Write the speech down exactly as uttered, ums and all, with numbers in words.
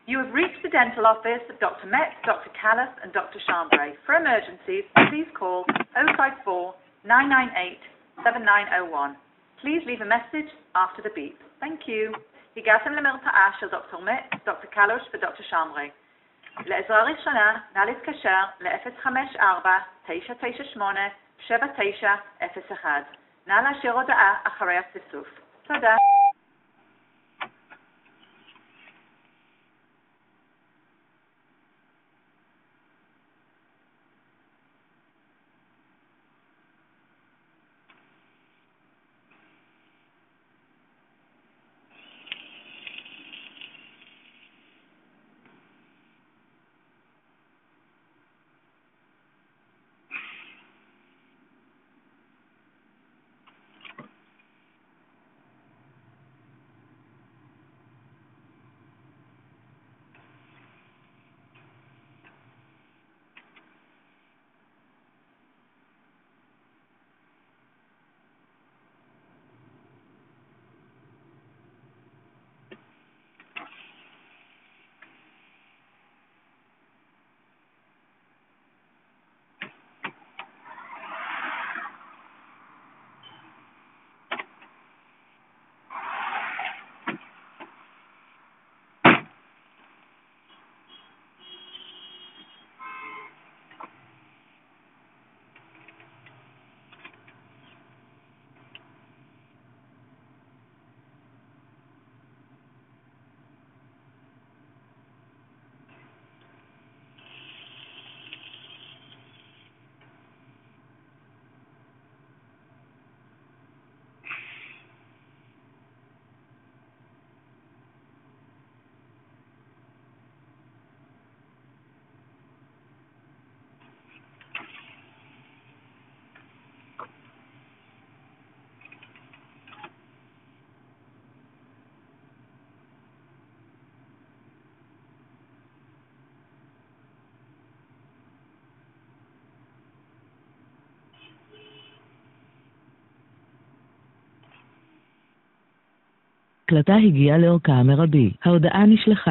You have reached the dental office of Doctor Metz, Doctor Callas, and Doctor Chambray. For emergencies, please call oh five four, nine nine eight, seven nine oh one. Please leave a message after the beep. Thank you. הגעתם למרפאה של דוקטור מטס, דוקטור קלוש ודוקטור שמרי. לעזרה ראשונה, נא להתקשר ל-אפס חמש ארבע, תשע תשע שמונה, שבע תשע אפס אחת. נא להשאיר הודעה אחרי הציפוף. תודה. הקלטה הגיעה לאורכה המרבי. ההודעה נשלחה